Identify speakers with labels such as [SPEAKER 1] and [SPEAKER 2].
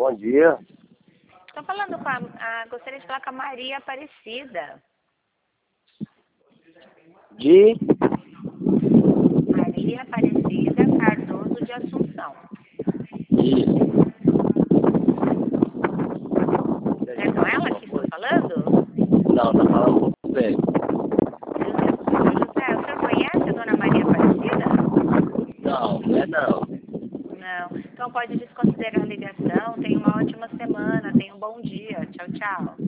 [SPEAKER 1] Bom dia.
[SPEAKER 2] Estou falando com gostaria de falar com a Maria Aparecida.
[SPEAKER 1] De?
[SPEAKER 2] Maria Aparecida Cardoso de Assunção.
[SPEAKER 1] Isso.
[SPEAKER 2] É com ela que estou falando?
[SPEAKER 1] Não, tá falando com você.
[SPEAKER 2] José, o senhor conhece a dona Maria Aparecida?
[SPEAKER 1] Não, não é não.
[SPEAKER 2] Não. Então pode desconsiderar a ligação. Tenha uma ótima semana. Tenha um bom dia. Tchau, tchau.